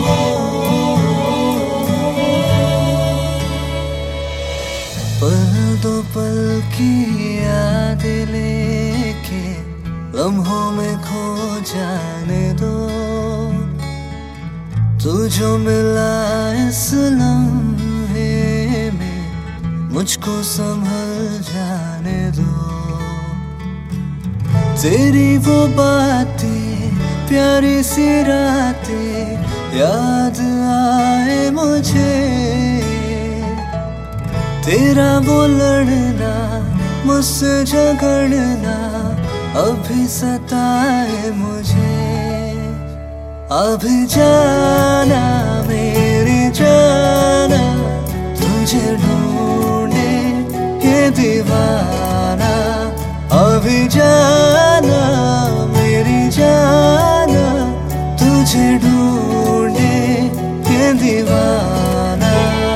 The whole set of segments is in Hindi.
पल दो पल की याद लेके लम्हों में खो जाने दो। तू जो मिला इस लम्हे में मुझको संभल जाने दो। तेरी वो बातें प्यारी सी रातें याद आए मुझे। तेरा वो लड़ना मुझसे झगड़ना अभी सताए मुझे। अभी जाना मेरी जाना तुझे ढूंढे ये दीवाना। अभी जाना मेरी जाना तुझे ढूंढे ये दीवाना।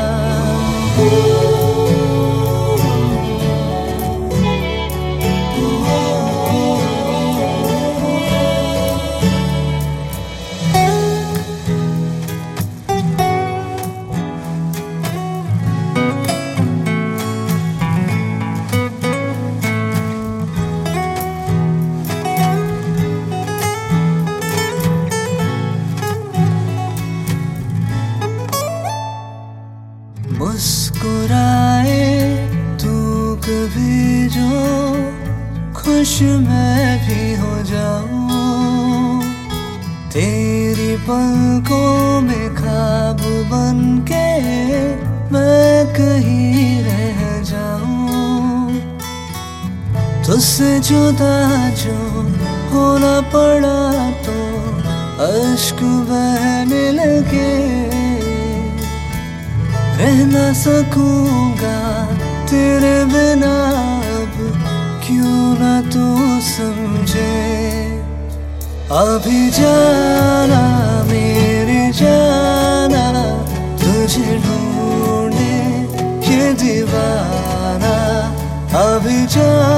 मुस्कुराए तू कभी जो खुश मैं भी हो जाऊं। तेरी पलकों में ख्वाब बन के मैं कहीं रह जाऊं। तुझसे जुदा जो होना पड़ा तो अश्क बहने लगे। रह ना सकूंगा तेरे बिना अब क्यों ना तू समझे। अभी जाना मेरी जाना तुझे ढूंढे ये दीवाना। अभी जाना